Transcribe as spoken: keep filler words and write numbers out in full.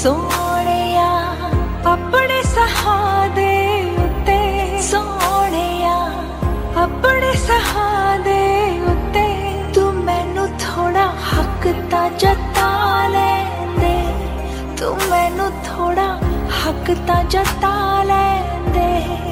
सोहणिया अपने सहादे उत्ते, सोहणिया अपने सहादे उत्ते, तू मैनू थोड़ा हक ता जता लैंदे, तू मैनू थोड़ा हक ता जता लैंदे।